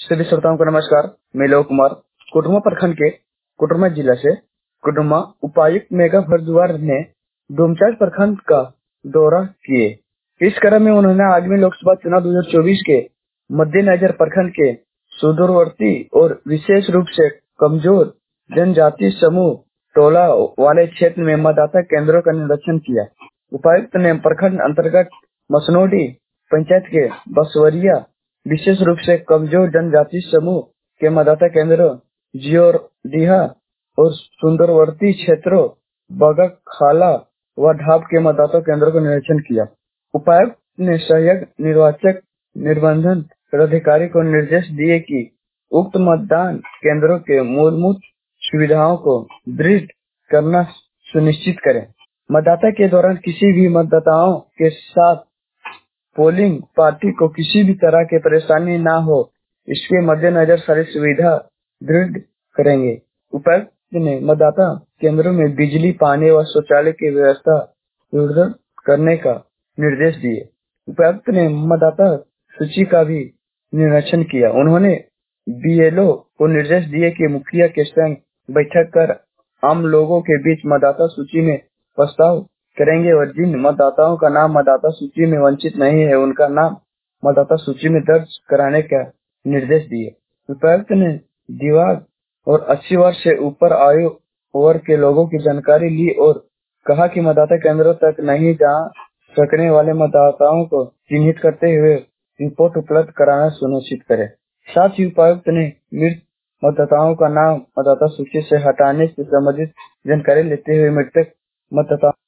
सभी श्रोताओं को नमस्कार। मैं लोक कुमार कोडरमा प्रखंड के कोडरमा जिला से कोडरमा उपायुक्त मेघा भारद्वाज ने डोमचांच प्रखंड का दौरा किए। इस क्रम में उन्होंने आगामी लोकसभा चुनाव 2024 के मद्देनजर प्रखंड के सुदूरवर्ती और विशेष रूप से कमजोर जनजाति समूह टोला वाले क्षेत्र में मतदाता केंद्रों का निरीक्षण किया। उपायुक्त ने प्रखंड अंतर्गत मसनोडी पंचायत के बसवरिया विशेष रूप से कमजोर जनजाति समूह के मतदाता केंद्रों जियोरडीहा और सुंदरवर्ती क्षेत्रों बगखाला व ढाब के मतदाता केंद्रों का निरीक्षण किया। उपायुक्त ने सहायक निर्वाचक निबंधन पदाधिकारी को निर्देश दिए कि उक्त मतदान केंद्रों के मूलभूत सुविधाओं को दृढ़ करना सुनिश्चित करें। मतदाता के दौरान किसी भी मतदाताओं के साथ पोलिंग पार्टी को किसी भी तरह की परेशानी न हो, इसके मद्देनजर सारी सुविधा दृढ़ करेंगे। उपायुक्त ने मतदाता केंद्रों में बिजली, पानी व शौचालय की व्यवस्था सुदृढ़ करने का निर्देश दिए। उपायुक्त ने मतदाता सूची का भी निरीक्षण किया। उन्होंने बीएलओ को निर्देश दिए कि मुखिया के संग बैठक कर आम लोगों के बीच मतदाता सूची में प्रस्ताव करेंगे और जिन मतदाताओं का नाम मतदाता सूची में वंचित नहीं है, उनका नाम मतदाता सूची में दर्ज कराने का निर्देश दिए। उपायुक्त ने दिव्यांग और 80 वर्ष से ऊपर आयु वर्ग के लोगों की जानकारी ली और कहा कि मतदाता केंद्रों तक नहीं जा सकने वाले मतदाताओं को चिन्हित करते हुए रिपोर्ट उपलब्ध कराना सुनिश्चित करें। साथ ही उपायुक्त ने मृत मतदाताओं का नाम मतदाता सूची से हटाने से संबंधित जानकारी लेते हुए मृतक मतदाताओं